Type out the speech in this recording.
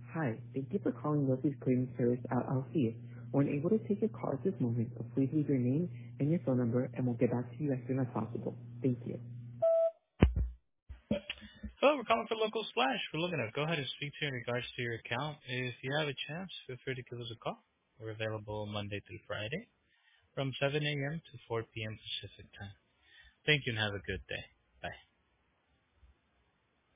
Hi, thank you for calling Leslie's Cleaning Service LLC. We're unable to take your call at this moment, but please leave your name and your phone number, and we'll get back to you as soon as possible. Thank you. Hello, we're calling for Local Splash. We're looking to go ahead and speak to you in regards to your account. If you have a chance, feel free to give us a call. We're available Monday through Friday from 7 a.m. to 4 p.m. Pacific time. Thank you and have a good day.